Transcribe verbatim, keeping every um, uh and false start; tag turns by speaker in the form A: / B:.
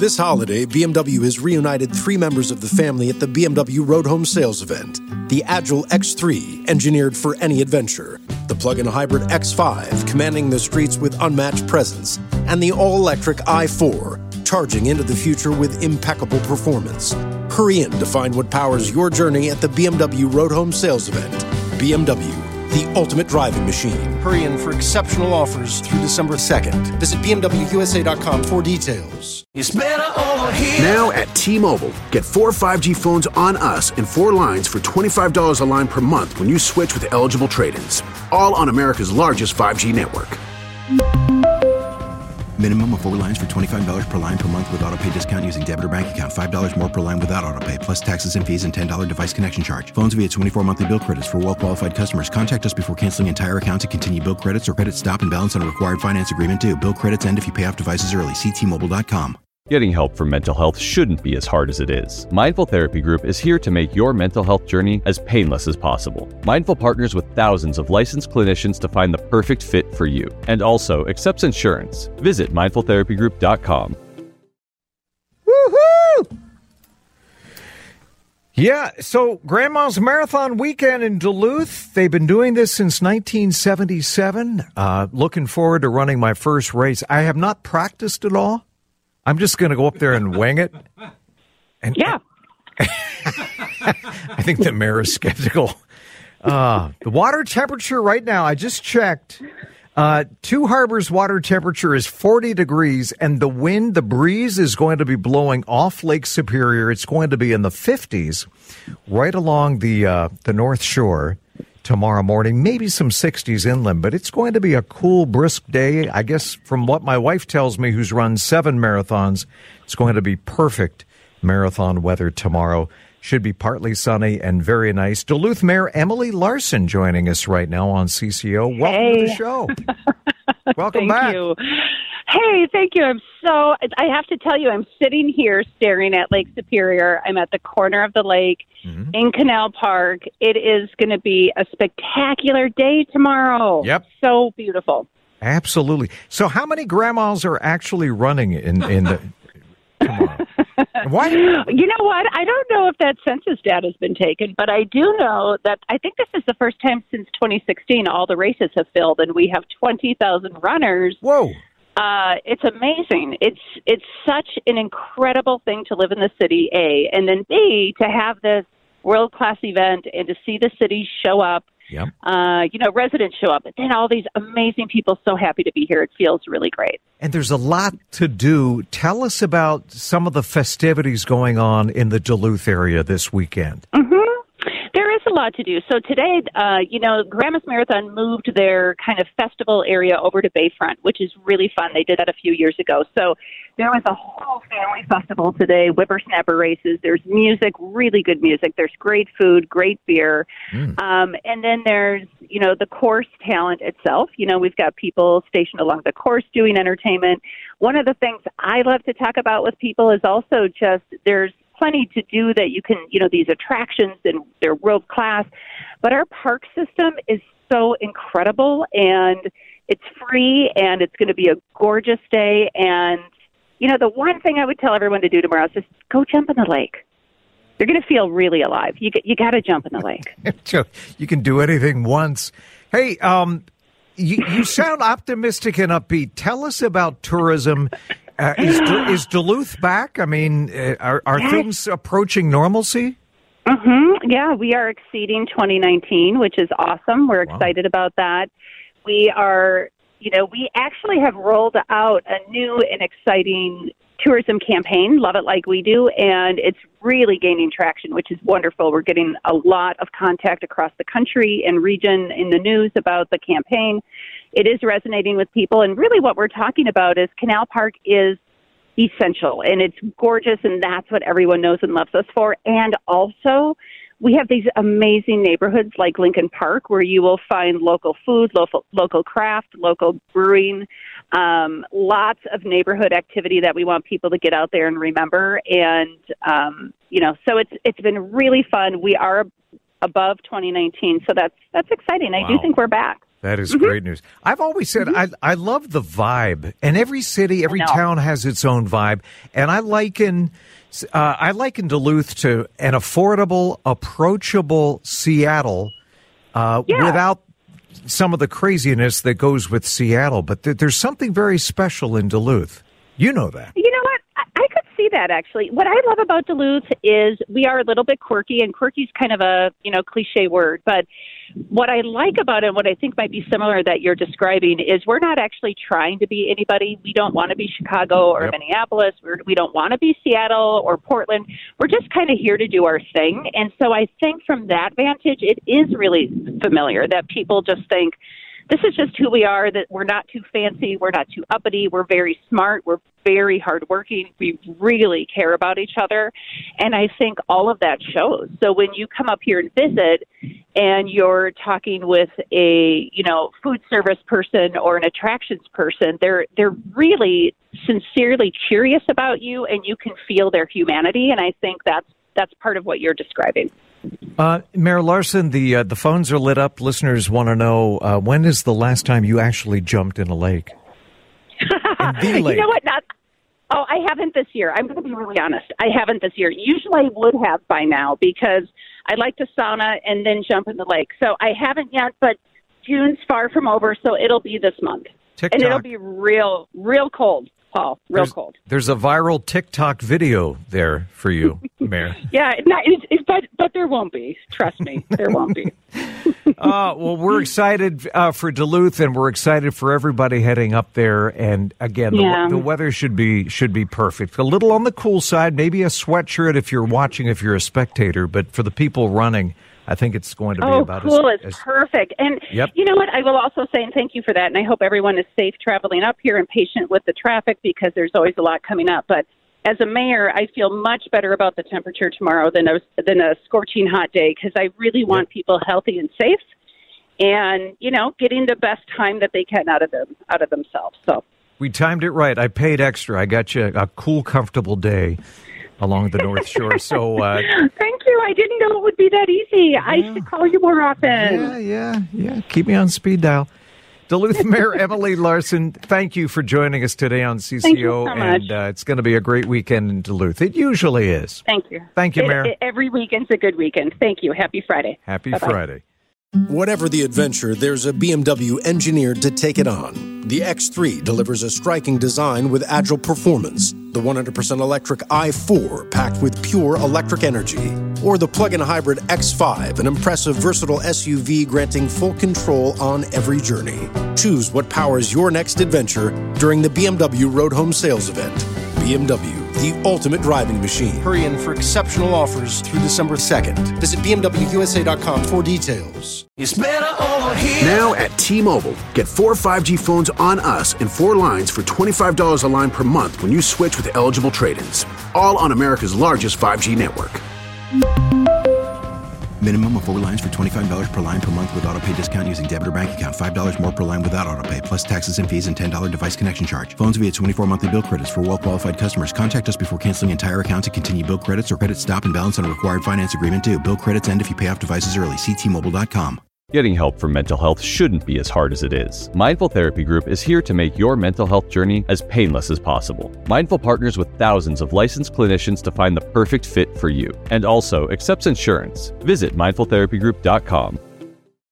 A: This holiday, B M W has reunited three members of the family at the B M W Road Home Sales event. The Agile X three, engineered for any adventure. The plug-in hybrid X five, commanding the streets with unmatched presence. And the all-electric i four, charging into the future with impeccable performance. Hurry in to find what powers your journey at the B M W Road Home Sales event. B M W, the ultimate driving machine. Hurry in for exceptional offers through December second. Visit B M W U S A dot com for details.
B: It's better over here.
C: Now at T-Mobile, get four five G phones on us and four lines for twenty-five dollars a line per month when you switch with eligible trade-ins. All on America's largest five G network.
D: Minimum of four lines for twenty-five dollars per line per month with autopay discount using debit or bank account. five dollars more per line without autopay, plus taxes and fees and ten dollars device connection charge. Phones via twenty-four monthly bill credits for well-qualified customers. Contact us before canceling entire account to continue bill credits or credit stop and balance on a required finance agreement due. Bill credits end if you pay off devices early. See T Mobile dot com.
E: Getting help for mental health shouldn't be as hard as it is. Mindful Therapy Group is here to make your mental health journey as painless as possible. Mindful partners with thousands of licensed clinicians to find the perfect fit for you, and also accepts insurance. Visit mindful therapy group dot com.
F: Woohoo! Yeah, so Grandma's Marathon Weekend in Duluth. They've been doing this since nineteen seventy-seven. Uh, looking forward to running my first race. I have not practiced at all. I'm just going to go up there and wing it. And
G: yeah.
F: I think the mayor is skeptical. Uh, the water temperature right now, I just checked. Uh, Two Harbors water temperature is forty degrees, and the wind, the breeze is going to be blowing off Lake Superior. It's going to be in the fifties right along the uh, the North Shore tomorrow morning, maybe some sixties inland, but it's going to be a cool, brisk day. I guess from what my wife tells me, who's run seven marathons, it's going to be perfect marathon weather tomorrow. Should be partly sunny and very nice. Duluth Mayor Emily Larson joining us right now on C C O. Welcome
G: hey.
F: to the show. Welcome
G: thank
F: back.
G: You. Hey, thank you. I'm so, I have to tell you, I'm sitting here staring at Lake Superior. I'm at the corner of the lake mm-hmm. in Canal Park. It is going to be a spectacular day tomorrow.
F: Yep.
G: So beautiful.
F: Absolutely. So how many grandmas are actually running in, in the tomorrow? Why?
G: You know what? I don't know if that census data has been taken, but I do know that I think this is the first time since twenty sixteen all the races have filled, and we have twenty thousand runners.
F: Whoa.
G: Uh, it's amazing. It's it's such an incredible thing to live in the city, A, and then B, to have this world-class event and to see the city show up.
F: Yep.
G: Uh, you know, residents show up, and then all these amazing people so happy to be here. It feels really great.
F: And there's a lot to do. Tell us about some of the festivities going on in the Duluth area this weekend.
G: Mm-hmm. There is a lot to do. So today, uh, you know, Grandma's Marathon moved their kind of festival area over to Bayfront, which is really fun. They did that a few years ago. So there was a whole family festival today, whippersnapper races. There's music, really good music. There's great food, great beer. Mm. Um, and then there's, you know, the course talent itself. You know, we've got people stationed along the course doing entertainment. One of the things I love to talk about with people is also just there's plenty to do that you can, you know, these attractions, and they're world class. But our park system is so incredible, and it's free, and it's going to be a gorgeous day. And, you know, the one thing I would tell everyone to do tomorrow is just go jump in the lake. You're going to feel really alive. You you got to jump in the lake.
F: You can do anything once. Hey, um, you, you sound optimistic and upbeat. Tell us about tourism. Uh, is, is Duluth back? I mean, uh, are, are yes. things approaching normalcy?
G: Mm-hmm. Yeah, we are exceeding twenty nineteen, which is awesome. We're wow. excited about that. We are, you know, we actually have rolled out a new and exciting tourism campaign, Love It Like We Do, and it's really gaining traction, which is wonderful. We're getting a lot of contact across the country and region in the news about the campaign. It is resonating with people, and really what we're talking about is Canal Park is essential, and it's gorgeous, and that's what everyone knows and loves us for. And also, we have these amazing neighborhoods like Lincoln Park, where you will find local food, local local craft, local brewing, um, lots of neighborhood activity that we want people to get out there and remember. And um, you know, so it's it's been really fun. We are above twenty nineteen, so that's that's exciting. I
F: wow.
G: do think we're back.
F: That is
G: Mm-hmm.
F: great news. I've always said mm-hmm. I I love the vibe, and every city, every town has its own vibe. And I liken uh, I liken Duluth to an affordable, approachable Seattle uh,
G: yeah.
F: without some of the craziness that goes with Seattle. But th- there's something very special in Duluth. You know that.
G: You know what? I, I could see that, actually. What I love about Duluth is we are a little bit quirky, and quirky is kind of a, you know, cliche word. But what I like about it, what I think might be similar that you're describing, is we're not actually trying to be anybody. We don't want to be Chicago or
F: yep.
G: Minneapolis. We're, we don't want to be Seattle or Portland. We're just kind of here to do our thing. And so I think from that vantage, it is really familiar that people just think, this is just who we are, that we're not too fancy, we're not too uppity, we're very smart, we're very hardworking, we really care about each other, and I think all of that shows. So when you come up here and visit and you're talking with a, you know, food service person or an attractions person, they're they're really sincerely curious about you, and you can feel their humanity, and I think that's that's part of what you're describing.
F: Uh, Mayor Larson, the uh, the phones are lit up. Listeners want to know, uh, when is the last time you actually jumped in a lake? In the lake.
G: You know what? Not. Oh, I haven't this year. I'm going to be really honest. I haven't this year. Usually I would have by now because I like to sauna and then jump in the lake. So I haven't yet, but June's far from over, so it'll be this month.
F: TikTok.
G: And it'll be real, real cold, Paul. Real
F: there's,
G: cold.
F: There's a viral TikTok video there for you, Mayor.
G: Yeah, not, it's, it's, but, but there won't be. Trust me, there won't be.
F: uh, well, we're excited uh, for Duluth, and we're excited for everybody heading up there. And again,
G: yeah.
F: the, the weather should be should be perfect. A little on the cool side, maybe a sweatshirt if you're watching, if you're a spectator. But for the people running, I think it's going to be
G: oh,
F: about
G: cool.
F: as,
G: It's
F: as,
G: perfect. And
F: yep.
G: you know what? I will also say, and thank you for that, and I hope everyone is safe traveling up here and patient with the traffic because there's always a lot coming up. But as a mayor, I feel much better about the temperature tomorrow than a, than a scorching hot day because I really want
F: yep.
G: people healthy and safe and, you know, getting the best time that they can out of them, out of themselves. So
F: we timed it right. I paid extra. I got you a cool, comfortable day along the North Shore. So uh,
G: thank you. I didn't know it would be that easy.
F: Yeah.
G: I should call you more often.
F: Yeah, yeah, yeah. Keep me on speed dial. Duluth Mayor Emily Larson, thank you for joining us today on C C O.
G: Thank you so much.
F: And uh, it's going to be a great weekend in Duluth. It usually is.
G: Thank you.
F: Thank you,
G: it,
F: Mayor.
G: It, every weekend's a good weekend. Thank you. Happy Friday.
F: Happy
G: Bye-bye.
F: Friday.
A: Whatever the adventure, there's a B M W engineered to take it on. The X three delivers a striking design with agile performance. The one hundred percent electric i four packed with pure electric energy. Or the plug-in hybrid X five, an impressive, versatile S U V granting full control on every journey. Choose what powers your next adventure during the B M W Road Home Sales Event. B M W, the ultimate driving machine. Hurry in for exceptional offers through December second. Visit B M W U S A dot com for details.
B: It's better over here.
C: Now at T-Mobile, get four five G phones on us and four lines for twenty-five dollars a line per month when you switch with eligible trade-ins. All on America's largest five G network.
D: Minimum of four lines for twenty-five dollars per line per month with auto pay discount using debit or bank account. five dollars more per line without auto pay, plus taxes and fees and ten dollars device connection charge. Phones via twenty-four monthly bill credits for well-qualified customers. Contact us before canceling entire account to continue bill credits or credit stop and balance on a required finance agreement due. Bill credits end if you pay off devices early. See T Mobile dot com.
E: Getting help for mental health shouldn't be as hard as it is. Mindful Therapy Group is here to make your mental health journey as painless as possible. Mindful partners with thousands of licensed clinicians to find the perfect fit for you and also accepts insurance. Visit mindful therapy group dot com.